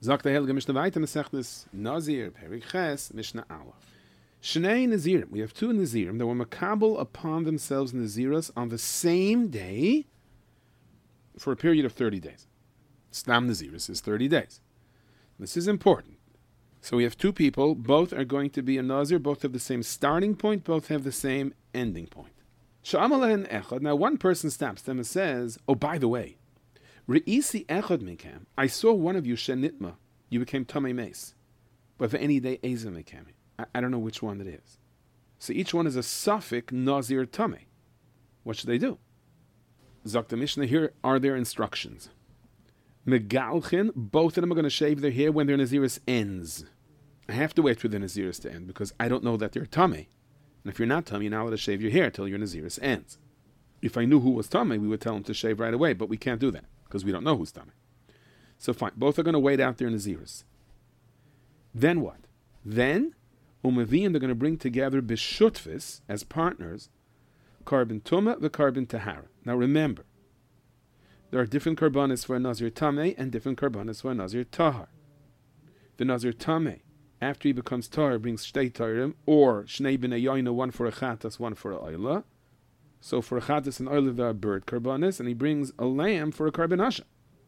Sagt der Helge Mishnah weiter, Mesechtes Nazir, Perik Ches, Mishnah Aleph. Shnei Nazirim, we have two Nazirim that were makabel upon themselves Naziras on the same day for a period of 30 days. Stam Naziris is 30 days. This is important. So we have two people, both are going to be a Nazir, both have the same starting point, both have the same ending point. Sha'amalen Echad, now one person stops them and says, oh, by the way, Re'isi Echad Mikam, I saw one of you, Shenitma, you became Tamei Mace. But for any day, Eza Mikam. I don't know which one it is. So each one is a suffix Nazir Tamei. What should they do? Zakta Mishnah, here are their instructions. Megalchin, both of them are going to shave their hair when their Naziris ends. I have to wait for the Naziris to end because I don't know that they're Tamei. And if you're not Tamei, you're not allowed to shave your hair till your Naziris ends. If I knew who was Tamei, we would tell him to shave right away, but we can't do that because we don't know who's Tamei. So fine, both are going to wait out their Naziris. Then what? Then, Umavian, they're going to bring together Bishutfis as partners, Carbon Tuma, the Carbon Tahara. Now remember, there are different karbanis for a Nazir Tamei and different karbanis for a Nazir Tahar. The Nazir Tamei, after he becomes Tahar, brings Shtei Tahirim, or Shnei B'nei Yoina, one for a Chatas, one for a Oila. So for a Chatas and Oila, there are bird karbanis, and he brings a lamb for a Carbon Asha.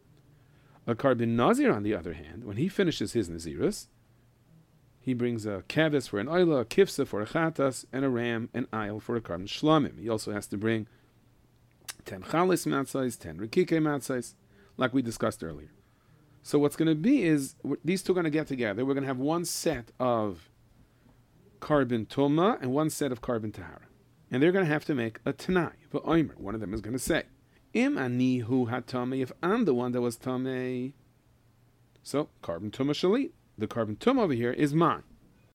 A Carbon Nazir, on the other hand, when he finishes his Nazirus, he brings a Kevis for an Oila, a Kifsa for a Chatas, and a ram, and Ayil for a Carbon Shlamim. He also has to bring 10 chalis matzais, 10 rikike matzais, like we discussed earlier. So what's going to be is, these two are going to get together. We're going to have one set of Carbon Tuma and one set of Carbon Tahara. And they're going to have to make a Tanai, v'oimer. One of them is going to say, Im anihu hatamei, if I'm the one that was Tamei. So, Carbon Tuma Shalit. The Carbon Tuma over here is mine.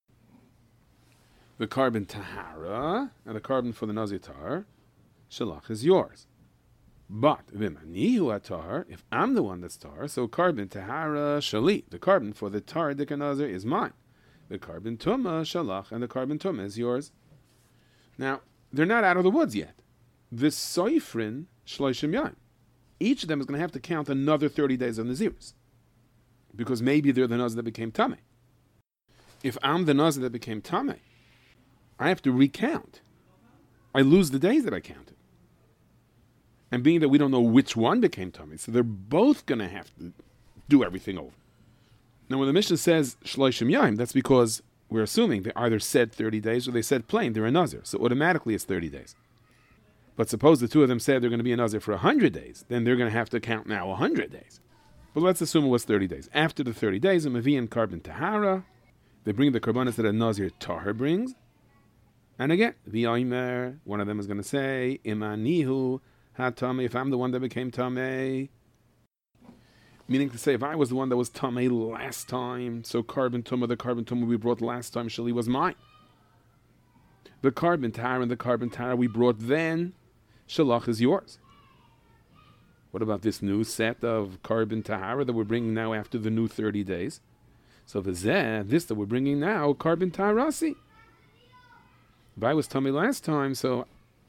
The Carbon Tahara, and the carbon for the Nazir Tar, Shalach is yours. But if I'm the one that's tar, so Carbon Tahara Shali, the carbon for the tar Dikanazir is mine. The Carbon Tuma Shalach, and the Carbon Tuma is yours. Now, they're not out of the woods yet. The Soifrin Shloishim Yayim. Each of them is going to have to count another 30 days of Naziris. Because maybe they're the Nazir that became Tamei. If I'm the Nazir that became Tamei, I have to recount. I lose the days that I counted. And being that we don't know which one became Tamei, so they're both going to have to do everything over. Now, when the Mishnah says Shloishim Yayim, that's because we're assuming they either said 30 days or they said plain, they're a Nazir. So automatically it's 30 days. But suppose the two of them said they're going to be a Nazir for 100 days, then they're going to have to count now 100 days. But let's assume it was 30 days. After the 30 days, a Mavi and Carbon Tahara, they bring the Karbanis that a Nazir Tahar brings. And again, V'yomer, one of them is going to say, Imanihu ha-tamei, if I'm the one that became Tamei. Meaning to say, if I was the one that was Tamei last time, so Carbon Tuma, the Carbon Tuma we brought last time, Shali was mine. The Carbon Tahara and the Carbon Tahara we brought then, Shalach is yours. What about this new set of Carbon Tahara that we're bringing now after the new 30 days? So this that we're bringing now, Carbon Taharasi. If I was Tamei last time, so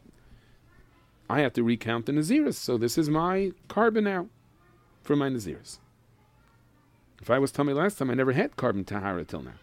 I have to recount the Naziris. So this is my carbon now for my Naziris. If I was Tamei last time, I never had Carbon Tahara till now.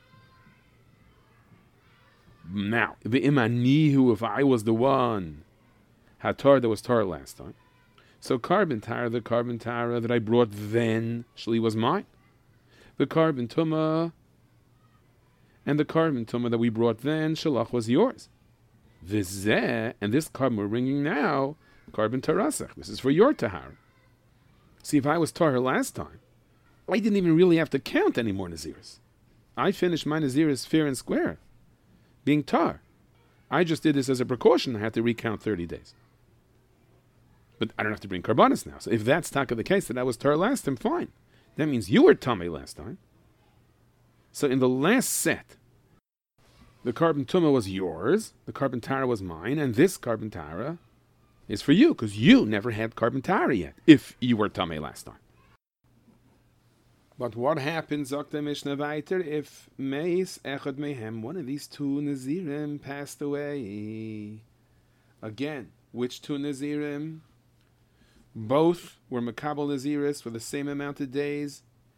Now, the Imanihu, if I was the one, Hatar that was Tar last time. So Carbon Tahara, the Carbon Tahara that I brought then, Shli was mine. The Carbon Tuma and the Carbon Tuma that we brought then, Shalach was yours. Vizeh, and this carbon we're bringing now, Carbon Tarasach. This is for your Tahara. See, if I was Tahar last time, I didn't even really have to count any more Naziris. I finished my Naziris fair and square, being Tar. I just did this as a precaution. I had to recount 30 days. But I don't have to bring Karbanis now. So if that's taka the case, that I was Tar last time, fine. That means you were Tamei last time. So in the last set, the Carbon Tuma was yours, the Carbon Tahara was mine, and this Carbon Tahara is for you, because you never had Carbon Tahara yet, if you were Tamei last time. But what happens, Zakta Mishnah Weiter, if Meis Echad Mehem, one of these two Nazirim, passed away? Again, which two Nazirim? Both were Makabel Naziris for the same amount of days.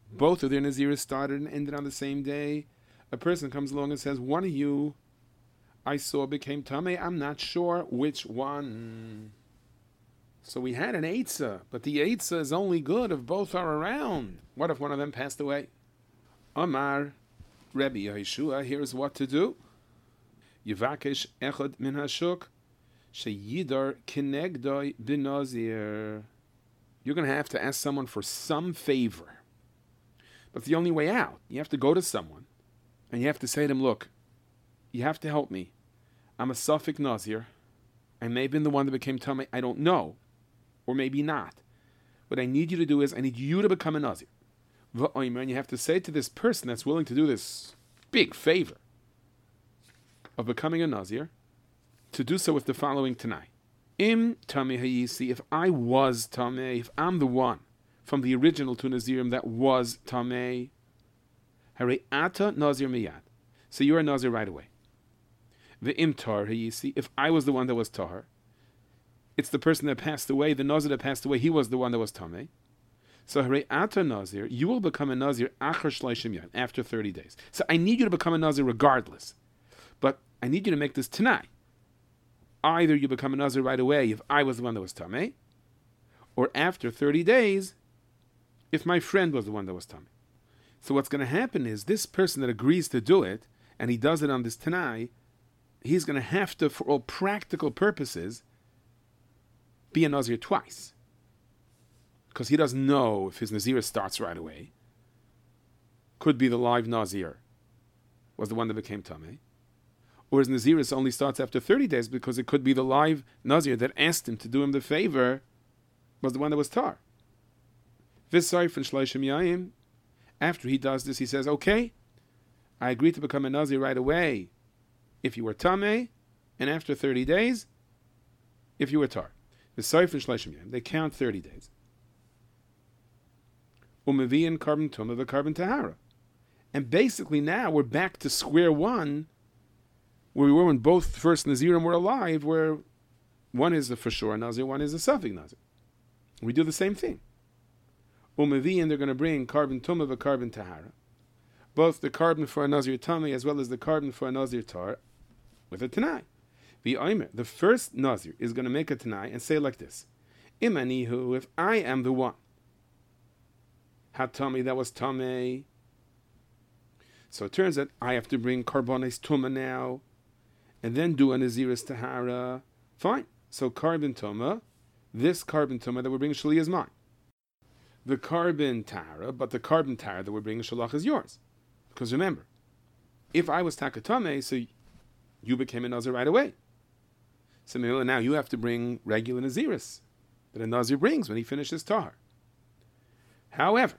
both of their Naziris started and ended on the same day, a person comes along and says, one of you I saw became Tameh, I'm not sure which one. So we had an Eitzah, but the Eitzah is only good if both are around. What if one of them passed away? Amar, Rebbe Yeshua, here's what to do. Yivakesh echad min hashuk, sheyidar kinegdoi binazir. You're going to have to ask someone for some favor. But it's the only way out. You have to go to someone, and you have to say to them, look, you have to help me. I'm a Suffolk Nazir. I may have been the one that became Tameh. I don't know. Or maybe not. What I need you to do is, I need you to become a Nazir. And you have to say to this person that's willing to do this big favor of becoming a Nazir, to do so with the following Tanai. Im Tameh Hayisi, if I was Tameh, if I'm the one from the original two Nazirim that was Tameh, Hare Ata Nazir Miyad. So you're a Nazir right away. The Imtar Hayisi, if I was the one that was Tahar, it's the person that passed away, the Nazir that passed away, he was the one that was Tameh. So Hare Ata Nazir, you will become a Nazir Achar Shleishim Yad, after 30 days. So I need you to become a Nazir regardless. But I need you to make this Tanai. Either you become a Nazir right away if I was the one that was Tameh, or after 30 days if my friend was the one that was Tameh. So what's going to happen is this person that agrees to do it, and he does it on this Tanai, he's going to have to, for all practical purposes, be a Nazir twice. Because he doesn't know if his Nazir starts right away. Could be the live Nazir was the one that became Tameh. Or his Naziris only starts after 30 days because it could be the live Nazir that asked him to do him the favor was the one that was Tar. After he does this, he says, okay, I agree to become a Nazir right away if you were Tameh, and after 30 days, if you were Tar. They count 30 days. Umavian carbon tumah the carbon tahara. And basically now we're back to square one where we were when both first Nazirim were alive, where one is a for sure Nazir, one is a Safik Nazir. We do the same thing. Umavian, they're going to bring carbon tumah the carbon tahara. Both the carbon for a Nazir Tameh as well as the carbon for a Nazir Tar with a Tanai. The first Nazir is going to make a Tanai and say like this. Imanihu, if I am the one. Hatami, that was Tameh. So it turns out I have to bring Karbonis Tumah now, and then do a Naziris Tahara. Fine. So carbon Tumah, this carbon Tumah that we're bringing Shali is mine. The carbon Tahara, but the carbon Tahara that we're bringing Shalach is yours. Because remember, if I was Takatame, so you became a Nazir right away. So now you have to bring regular Naziris that a Nazir brings when he finishes Tahar. However,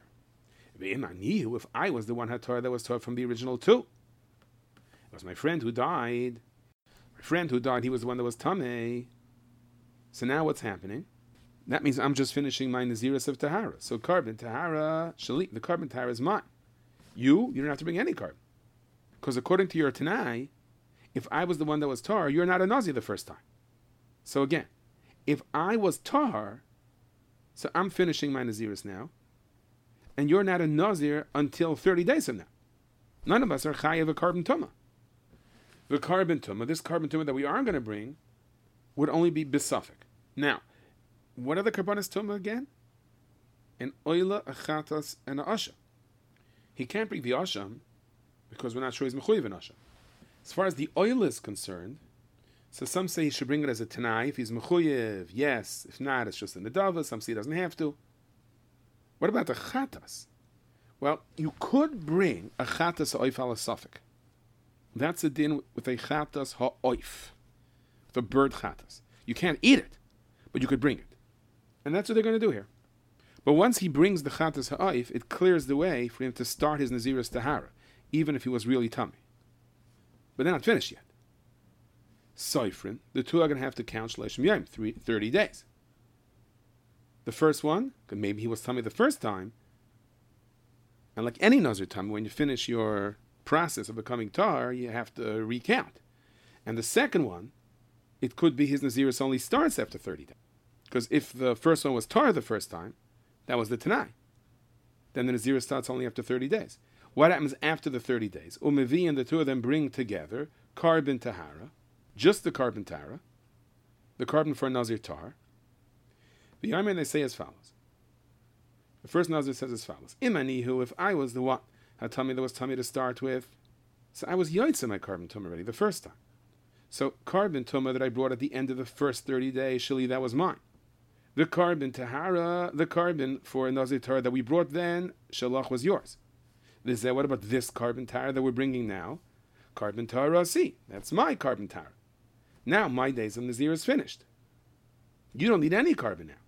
if I was the one had Torah that was taught from the original two, it was my friend who died. My friend who died, he was the one that was Tameh. So now what's happening? That means I'm just finishing my Naziris of Tahara. So carbon Tahara, Shali, the carbon Tahara is mine. You don't have to bring any carbon. Because according to your Tanai, if I was the one that was Tar, you're not a Nazir the first time. So again, if I was Tar, so I'm finishing my Naziris now, and you're not a Nazir until 30 days from now. None of us are Chayav a carbon Tumah. The carbon Tumah, this carbon Tumah that we are going to bring, would only be Besafik. Now, what are the Karbonis Tumah again? An Oila, a Chatas, and a Asha. He can't bring the Asham because we're not sure he's Mechuyev in Asham. As far as the oil is concerned, so some say he should bring it as a Tanai. If he's Mechuyev, yes. If not, it's just a Nedava. Some say he doesn't have to. What about the Chatas? Well, you could bring a Chatas Ha'oif ala Safik. That's a din with a Chatas Ha'oif. The bird Chatas. You can't eat it, but you could bring it. And that's what they're going to do here. But once he brings the Chatas Ha'oif, it clears the way for him to start his Naziris Tahara, even if he was really tummy. But they're not finished yet. Soifrin, the two are going to have to count Shleishim Yom, 30 days. The first one, maybe he was tummy the first time, and like any Nazir tummy, when you finish your process of becoming Tar, you have to recount. And the second one, it could be his Naziris only starts after 30 days. Because if the first one was Tar the first time, that was the Tanai. then the Nazir starts only after 30 days. What happens after the 30 days? Umevi and the two of them bring together carbon tahara, just the carbon tahara, the carbon for a Nazir tar. The Yarmin, they say as follows. The first Nazir says as follows. Imanihu, if I was the one, Hatami that was tummy to start with, so I was yoitza my carbon tumah already the first time. So carbon tumah that I brought at the end of the first 30 days, shali, that was mine. The carbon tahara, the carbon for a Nazir tar that we brought then, shalach, was yours. What about this carbon tahara that we're bringing now? Carbon tahara si, that's my carbon tahara. Now my days of Nazir is finished. You don't need any carbon now.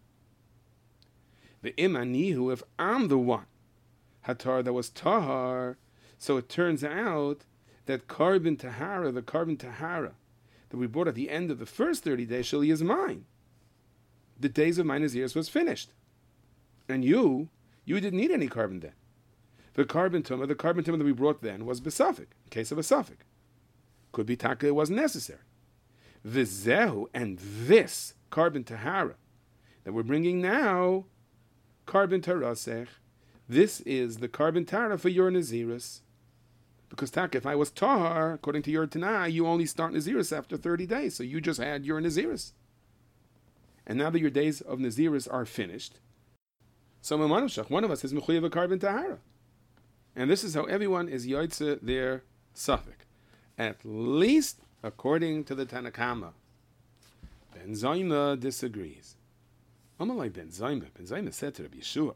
The imanihu, if I'm the one, hatar that was tahar, so it turns out that carbon tahara, the carbon tahara that we brought at the end of the first 30 days, shali, is mine. The days of my Naziris was finished. And you didn't need any carbon then. The carbon tumah that we brought then was besafik, in case of a suffix. Could be taka, it wasn't necessary. Vizehu, and this carbon tahara that we're bringing now, carbon tarasech, this is the carbon tahara for your Naziris. Because taka, if I was tahar, according to your Tanah, you only start Naziris after 30 days, so you just had your Naziris. And now that your days of Naziris are finished, so one of us is mechuyev a carbon tahara. And this is how everyone is yoitze their suffix. At least according to the Tanakama. Ben Zayma disagrees. Amalai Ben Zayma said to Rabbi Yeshua,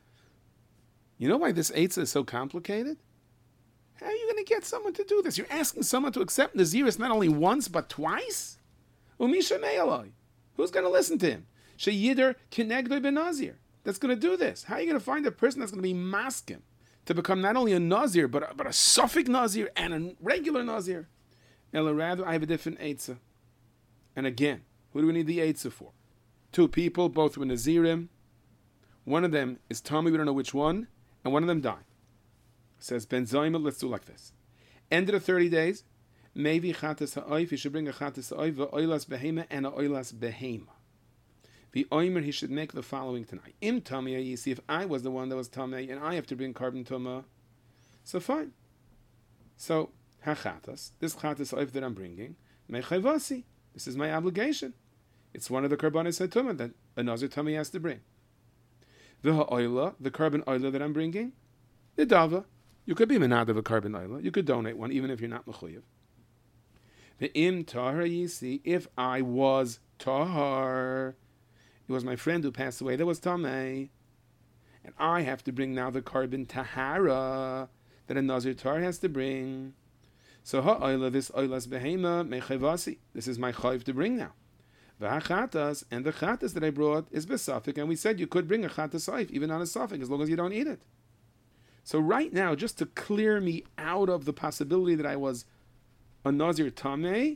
you know why this eitzah is so complicated? How are you going to get someone to do this? You're asking someone to accept Naziris not only once, but twice? Umisha me'alai. Who's going to listen to him? Sheyider kinegdoi ben Nazir. That's going to do this. How are you going to find a person that's going to be maskim to become not only a Nazir, but a suffix Nazir and a regular Nazir? Ella, rather, I have a different eitzah. And again, who do we need the eitzah for? Two people, both were Nazirim. One of them is Tommy, we don't know which one, and one of them died. Says Ben Zayma, let's do like this. End of the 30 days, maybe chatas ha'oif, he should bring a chatas ha'oif, v'oilas behema, and a oilas behema. The oimer, he should make the following tonight. Im tamei, you see, if I was the one that was tamei, and I have to bring carbon tumah, so fine. So, hachatas, this chatas ha'oif that I'm bringing, mechayvasi, this is my obligation. It's one of the karbanis ha'tumah that a nazir tamei has to bring. The ha'oila, the carbon oila that I'm bringing, the dava, you could be menad of a carbon oila, you could donate one, even if you're not mechuyev. The im tahar, you see, if I was tahar, it was my friend who passed away that was tamei, and I have to bring now the carbon tahara that a nazir tar has to bring. So ha'oila, this oilas behema mechevasi, this is my chayv to bring now. V'hachatas, and the chatas that I brought is besafik, and we said you could bring a chatas saif even on a safik as long as you don't eat it. So right now, just to clear me out of the possibility that I was a nazir tamei,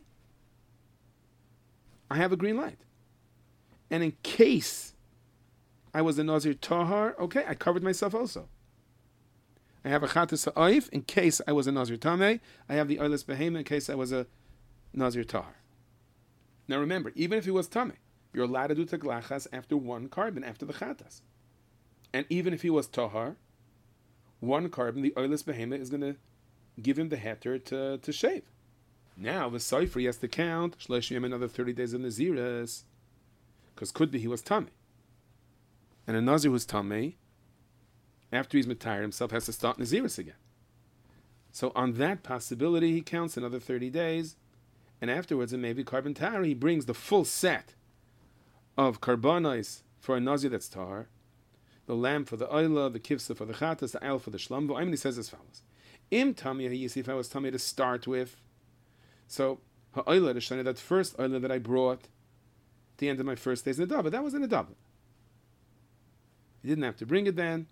I have a green light. And in case I was a nazir tahar, okay, I covered myself also. I have a chatas ha'oif in case I was a nazir tamei. I have the oilas behema in case I was a nazir tahar. Now remember, even if he was tamei, you're allowed to do teglachas after one carbon, after the chatas. And even if he was tahar, one carbon, the oilas behema, is going to give him the heter to shave. Now the Sefer has to count Shloshim another 30 days of Naziris, because could be he was tamei, and a Nazir who's tamei, after he's metired himself, has to start Naziris again. So on that possibility, he counts another 30 days, and afterwards, it may be carbon tahara. He brings the full set of karbanos for a Nazir that's tahar, the lamb for the oila, the kivsa for the chatas, the al for the shlam. He says as follows: Im tamei, you see, if I was tamei to start with, so ha'oila, the shana, that first oila that I brought at the end of my first days in the Nedava, that was in the Nedava. He didn't have to bring it then.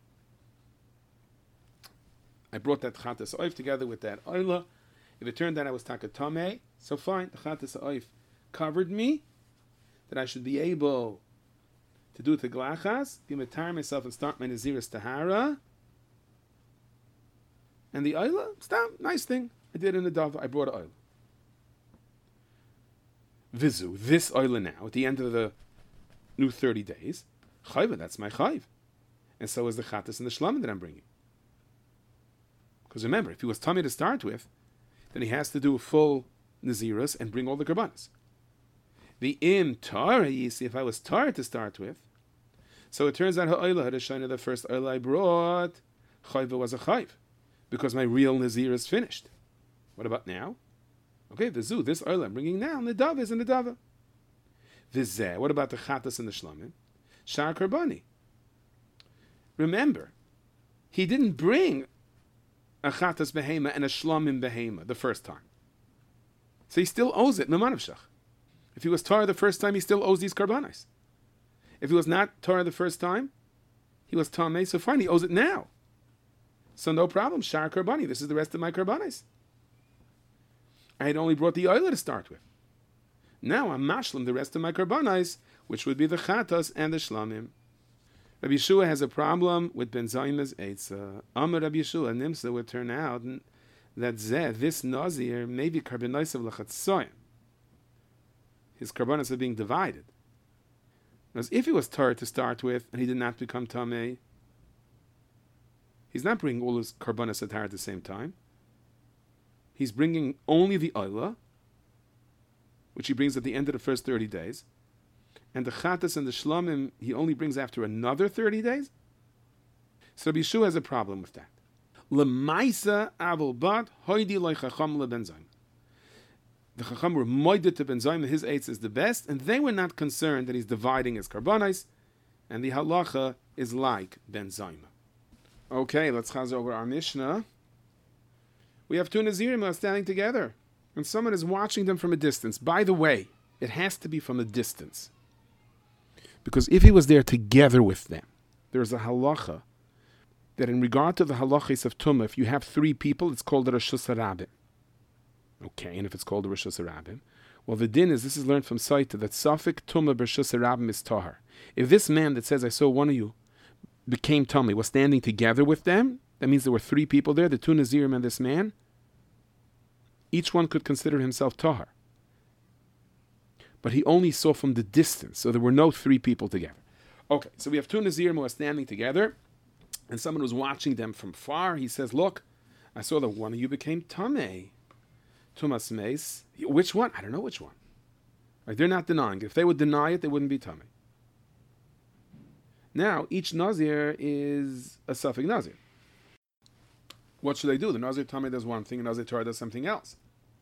I brought that chatas oif together with that oila. If it turned out I was taka tamei, so fine, the chatas oif covered me, that I should be able to do the glachas, be matar myself and start my naziris tahara. And the oila, stop, nice thing. I did in the Nedava, I brought oil. Vizu, this oila now, at the end of the new 30 days, chayva, that's my chayv. and so is the Chattas and the Shlamim that I'm bringing. Because remember, if he was Tamei to start with, then he has to do a full Nazirus and bring all the Karbanas. The Im Tara, you see, if I was Tara to start with, so it turns out Ha'olah Hadashana, the first Olah I brought, Chayva was a Chayv, because my real Nazir is finished. What about now? Okay, this Olah I'm bringing now, Nadav is a Nadava. Vizeh, what about the Chattas and the Shlamim? Shar Karbani. Remember, he didn't bring a Chattas Behema and a Shlamim Behema the first time. So he still owes it, Memanavshach. If he was Torah the first time, he still owes these Karbanis. If he was not Torah the first time, he was Tamei, so fine, he owes it now. So no problem, Shar Karbani, this is the rest of my Karbanis. I had only brought the Oila to start with. Now I'm mashlim the rest of my Karbanis, which would be the Chattas and the Shlamim. Rabbi Yeshua has a problem with Ben Zayma's Eitzah. Amar Rabbi Yeshua, Nimsa would turn out that this Nazir, may be Karbanis of Lachatzoyim. His Karbanis are being divided. Because if he was Torah to start with, and he did not become Tamei, he's not bringing all his Karbanis at the same time. He's bringing only the Oila, which he brings at the end of the first 30 days. And the Chattas and the Shlamim, he only brings after another 30 days. So Rabbi Yeshua has a problem with that. L'maisa avol bat hoidi loy chacham le Ben Zayma. The Chacham were moided to Ben Zayma, his eitz is the best, and they were not concerned that he's dividing his Karbanis, and the halacha is like Ben Zayma. Okay, let's chaz over our Mishnah. We have two Nazirim who are standing together, and someone is watching them from a distance. By the way, it has to be from a distance. Because if he was there together with them, there's a halacha that in regard to the halachis of Tumah, if you have three people, it's called a Reshus HaRabim. Okay, and if it's called a Reshus HaRabim, well, the din is, this is learned from Saita, that Safik Tumah Reshus HaRabim is Tahar. If this man that says, I saw one of you, became Tamei, was standing together with them, that means there were three people there, the two Nazirim and this man, each one could consider himself Tahar. But he only saw from the distance, so there were no three people together. Okay, so we have two Nazirim who are standing together, and someone was watching them from far. He says, look, I saw that one of you became Tamei. Tumas Meis. Which one? I don't know which one. Right, they're not denying it. If they would deny it, they wouldn't be Tamei. Now, each Nazir is a Safek Nazir. What should they do? The Nazir Tamei does one thing, and Nazir Torah does something else.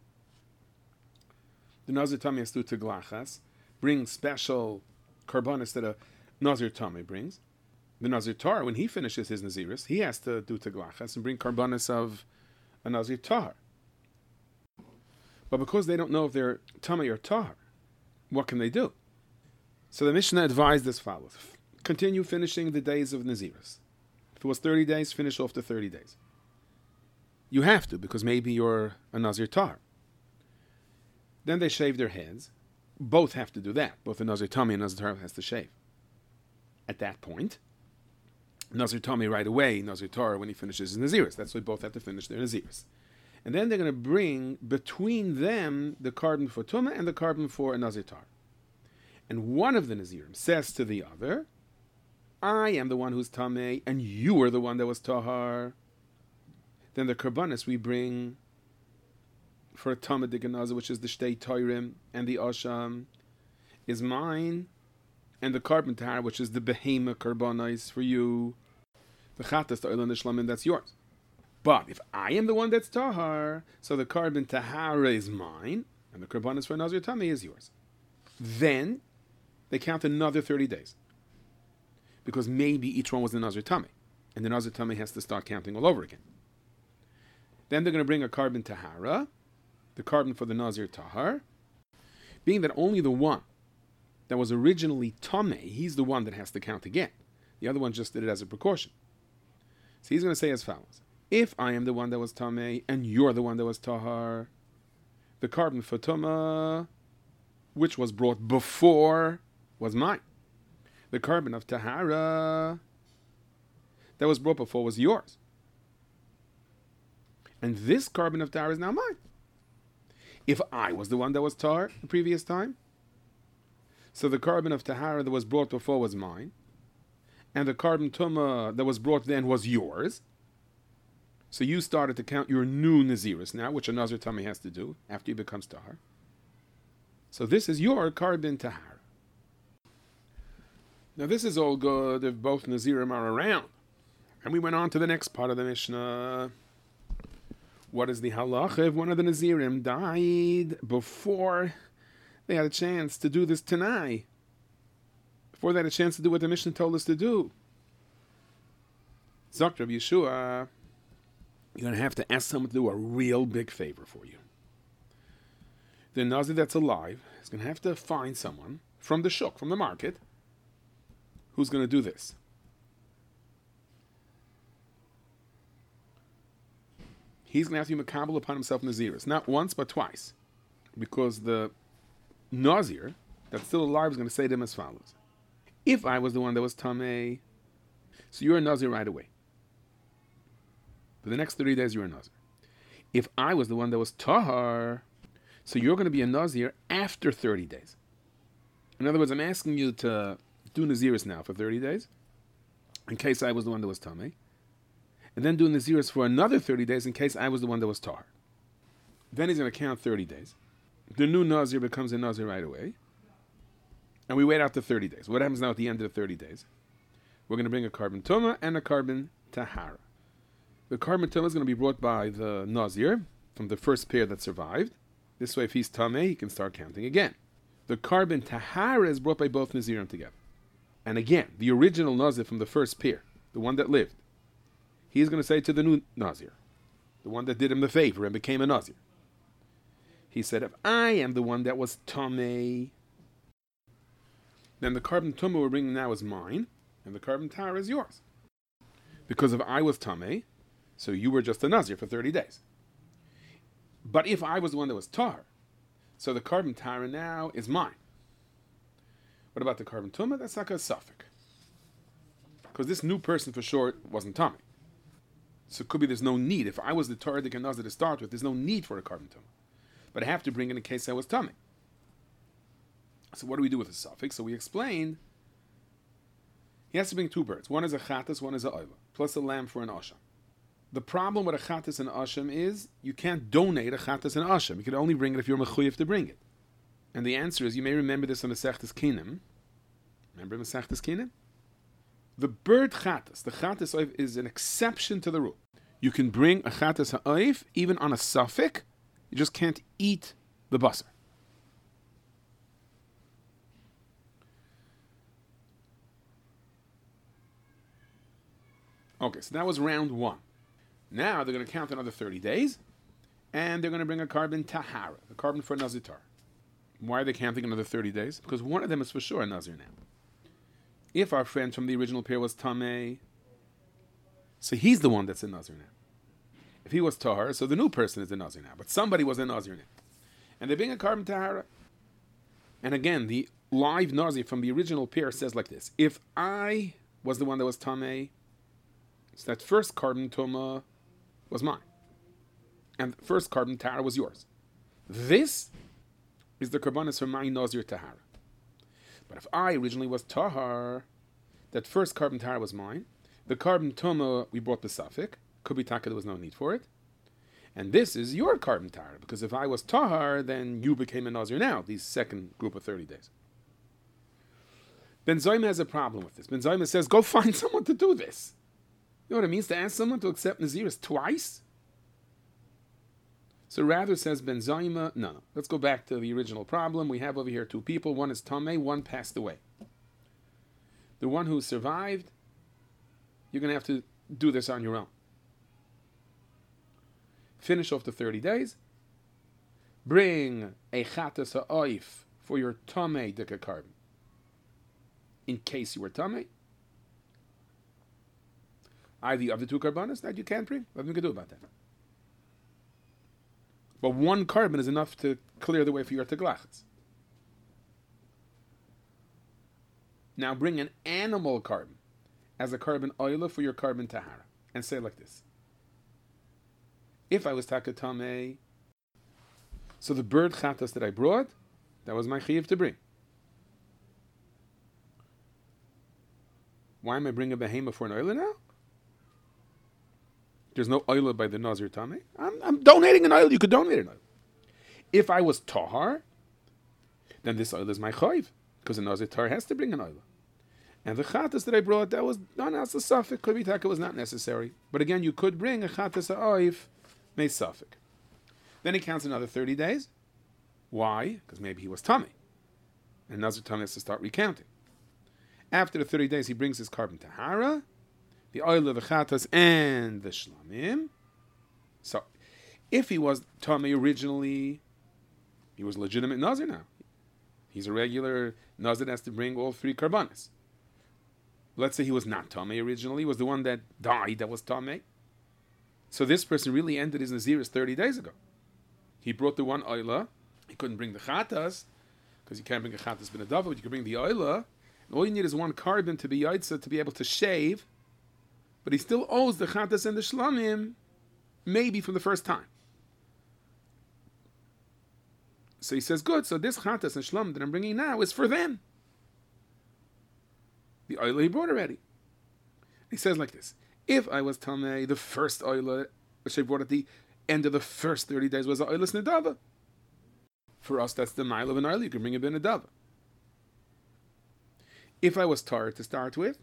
The Nazir Tamei has to do Teglachas, bring special Karbanis that a Nazir Tamei brings. The Nazir Torah, when he finishes his Naziris, he has to do Teglachas and bring Karbanis of a Nazir Tahar. But because they don't know if they're Tamei or Tahar, what can they do? So the Mishnah advised as follows. Continue finishing the days of Naziris. If it was 30 days, finish off the 30 days. You have to, because maybe you're a Nazir Tahar. Then they shave their heads. Both have to do that. Both the Nazir Tamei and Nazir Tahar has to shave. At that point, Nazir Tamei right away, Nazir Tahar when he finishes his Naziris. That's why both have to finish their Naziris. And then they're going to bring between them the carbon for Tumah and the carbon for a Nazir Tahar. And one of the Nazirim says to the other, I am the one who's Tamei, and you are the one that was Tahar. Then the Karbanis we bring for a Tamei Diganazah, which is the Shtei Toirim, and the Asham, is mine. And the carbon Tahar, which is the Behema Karbanis for you. The Chattas, the Oil and the Shlamim, that's yours. But if I am the one that's Tahar, so the carbon Tahara is mine, and the Karbanis for Nazir Tamei is yours. Then they count another 30 days. Because maybe each one was the Nazir Tamei. And the Nazir Tamei has to start counting all over again. Then they're going to bring a carbon Tahara, the carbon for the Nazir Tahar, being that only the one that was originally Tamei, he's the one that has to count again. The other one just did it as a precaution. So he's going to say as follows. If I am the one that was Tamei and you're the one that was Tahar, the carbon for Tumah, which was brought before, was mine. The carbon of Tahara that was brought before was yours. And this carbon of Tahara is now mine. If I was the one that was Tahar the previous time, so the carbon of Tahara that was brought before was mine, and the carbon tumah that was brought then was yours. So you started to count your new Naziris now, which a Nazir tummy has to do after he becomes tahar. So this is your carbon tahar. Now this is all good if both Nazirim are around. And we went on to the next part of the Mishnah. What is the halacha if one of the Nazirim died before they had a chance to do this Tanai? Before they had a chance to do what the Mishnah told us to do? Zok Rav Yeshua, you're going to have to ask someone to do a real big favor for you. The Nazir that's alive is going to have to find someone from the shuk, from the market, who's going to do this. He's going to have to be makabel upon himself Naziris. Not once, but twice. Because the Nazir that's still alive is going to say to him as follows. If I was the one that was Tameh, so you're a Nazir right away. For the next 30 days, you're a Nazir. If I was the one that was Tahar, so you're going to be a Nazir after 30 days. In other words, I'm asking you to do Naziris now for 30 days, in case I was the one that was Tameh. And then do Naziris for another 30 days in case I was the one that was Tahar. Then he's going to count 30 days. The new Nazir becomes a Nazir right away. And we wait out the 30 days. What happens now at the end of the 30 days? We're going to bring a carbon Tumah and a carbon Tahara. The carbon Tumah is going to be brought by the Nazir from the first pair that survived. This way, if he's Tameh, he can start counting again. The carbon Tahara is brought by both Nazirim together. And again, the original Nazir from the first pair, the one that lived, he's going to say to the new Nazir, the one that did him the favor and became a Nazir. He said, if I am the one that was Tameh, then the carbon Tumah we're bringing now is mine, and the carbon Tahara is yours. Because if I was Tameh, so you were just a Nazir for 30 days. But if I was the one that was Tahar, so the carbon Tahara now is mine. What about the carbon Tumah? That's like a suffix. Because this new person for sure wasn't Tameh. So it could be there's no need. If I was the Torah Nazir to start with, there's no need for a carbon Tumah. But I have to bring in a case I was Tameh. So what do we do with the suffix? So we explained he has to bring two birds. One is a Chattas, one is a Oila, plus a lamb for an Asham. The problem with a Chattas and Asham is you can't donate a Chattas and Asham. You can only bring it if you're Mechuyev to bring it. And the answer is, you may remember this on Masechtas Kinim. Remember Masechtas Kinim? The bird Chattas, the Chattas Oif, is an exception to the rule. You can bring a Chattas Oif even on a suffix. You just can't eat the basar. Okay, so that was round one. Now they're going to count another 30 days, and they're going to bring a carbon Tahara, the carbon for Nazitar. Why are they counting another 30 days? Because one of them is for sure a Nazir now. If our friend from the original pair was Tameh, so he's the one that's a Nazir now. If he was Tahar, so the new person is a Nazir now. But somebody was a Nazir now. And they bring a carbon Tahara. And again, the live Nazir from the original pair says like this. If I was the one that was Tameh, so that first carbon Tumah was mine. And the first carbon Tahara was yours. This is the Karbanis for my Nazir Tahara. But if I originally was Tahar, that first carbon Tahara was mine. The carbon Tumah, we brought the suffix. Could be Taka, there was no need for it. And this is your carbon Tahara, because if I was Tahar, then you became a Nazir now, these second group of 30 days. Ben Zayma has a problem with this. Ben Zayma says, go find someone to do this. You know what it means to ask someone to accept Naziris twice? So rather, says Ben Zayma, no. Let's go back to the original problem. We have over here two people. One is Tameh, one passed away. The one who survived, you're going to have to do this on your own. Finish off the 30 days. Bring a Chattas ha'oif for your Tameh dika carbon. In case you were Tameh. Either the other two carbonas that you can't bring. What we can do about that? But one carbon is enough to clear the way for your teglachas. Now bring an animal carbon as a carbon oila for your carbon tahara. And say like this. If I was takatame, so the bird chattas that I brought, that was my chiyuv to bring. Why am I bringing a behemoth for an oila now? There's no oila by the Nazir Tameh. I'm donating an oila. You could donate an oila. If I was tahar, then this oila is my chayv, because a Nazir tahar has to bring an oila. And the chatas that I brought, that was done as a suffix. Could be taka was not necessary. But again, you could bring a chatas ha'oif may suffix. Then he counts another 30 days. Why? Because maybe he was tummy. And Nazir Tameh has to start recounting. After the 30 days, he brings his carbon tahara, the oil of the chatas and the shlamim. So, if he was tummy originally, he was legitimate Nazir now. He's a regular Nazir that has to bring all 3 karbanas. Let's say he was not tummy originally, he was the one that died that was tummy. So this person really ended his Naziris 30 days ago. He brought the one oila, he couldn't bring the chatas, because you can't bring a chatas ben adava, but you can bring the oila. And all you need is one carbon to be yaitza, to be able to shave, but he still owes the chatas and the shlamim, maybe from the first time. So he says, good, so this chatas and shlam that I'm bringing now is for them. The oila he brought already. He says like this: if I was tamei, the first oila which I brought at the end of the first 30 days was a oilas nedava. For us, that's the mile of an oila. You can bring a ben nedava. If I was tar to start with,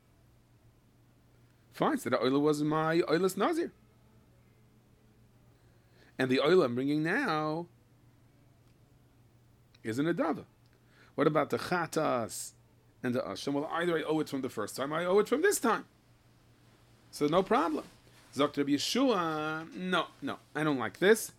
fine. So the oila was my oilas nazir, and the oila I'm bringing now is a nedava. What about the chatas and the asham? Well, either I owe it from the first time, or I owe it from this time. So no problem. Zok Rabbi Yeshua, no, I don't like this.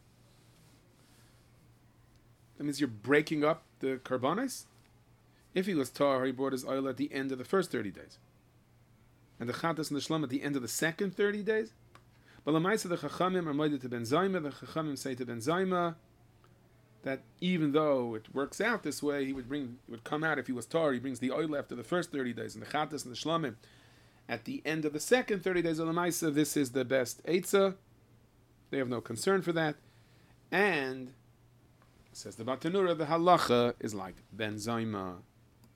That means you're breaking up the karbanis. If he was tar, he brought his oil at the end of the first 30 days, and the chatas and the shlam at the end of the second 30 days. But l'maisa the chachamim are moeded to ben zayma. The chachamim say to ben zayma that even though it works out this way, he would come out if he was tar. He brings the oil after the first 30 days, and the chatas and the shlamim at the end of the second 30 days of the Maisa. This is the best eitzah. They have no concern for that. And, says the Batanura, the halacha is like Ben Zayma.